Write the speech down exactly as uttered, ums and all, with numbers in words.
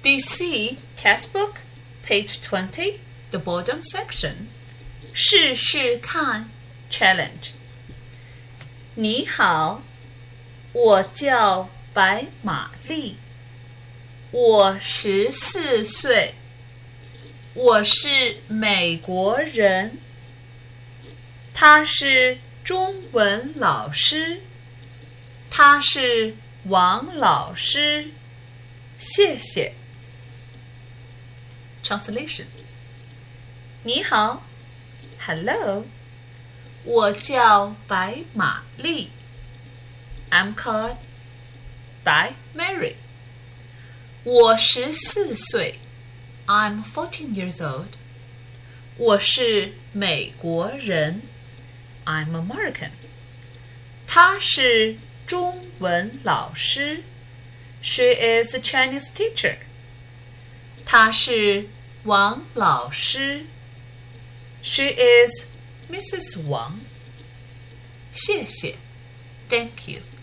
D C textbook, page twenty, the bottom section. 试试看 challenge. 你好，我叫白玛丽，我十四岁，我是美国人。他是中文老师，他是王老师，谢谢。Translation. 你好 Hello 我叫白玛丽 I'm called by Mary 我十四岁 I'm fourteen years old 我是美国人 I'm American 她是中文老师 She is a Chinese teacher她是王老师 She is Missus Wang 谢谢 Thank you